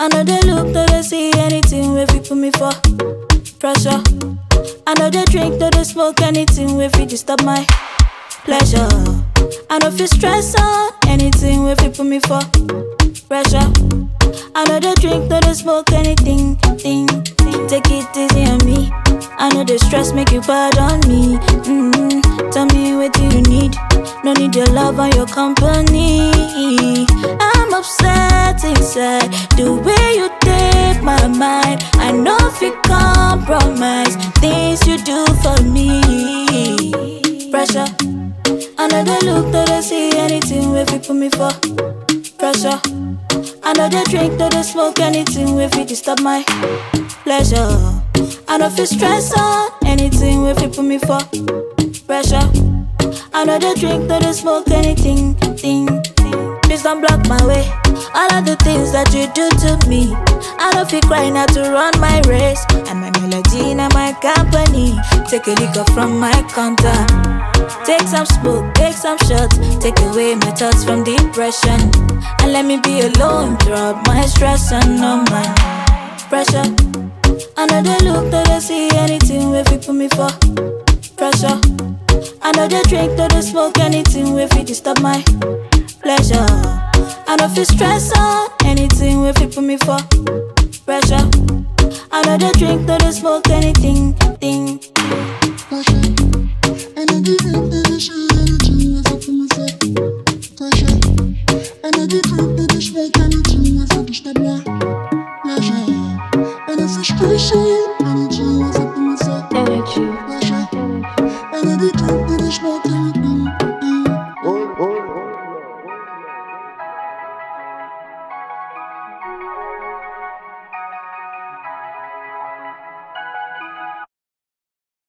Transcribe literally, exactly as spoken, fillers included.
I know they look, no they see anything where you put me for pressure. I know they drink, no they smoke anything where you disturb my pleasure. I know feel stress on anything where you put me for pressure. I know they drink, no they smoke anything, thing, thing. Take it easy on me. I know the stress make you bad on me. Mm-hmm. Tell me what do you need? No need your love or your company. I'm upset inside the way you take my mind. I know if you compromise things you do for me. Pressure. I know they look, no they see anything if you put me for pressure. I know they drink, no they smoke anything if you disturb my pleasure. I know feel stress on anything if you put me for pressure. I know they drink, no they smoke anything, thing, thing. Please don't block my way. All of the things that you do to me, I don't feel crying out to run my race. And my melody and my company. Take a liquor from my counter. Take some smoke, take some shots. Take away my thoughts from depression. And let me be alone, drop my stress and no my pressure. I know they look, no they see anything if you put me for pressure. I know they drink, no they smoke anything if you disturb my pleasure. I know feel stress on anything if you put me for pressure. I know they drink, no they smoke anything, thing. I know they drink, no they shoot anything if you put me for pressure. I know they drink, no they smoke anything if you disturb my pleasure. I know frustration anything if you put me for pressure. I know they drink, no they smoke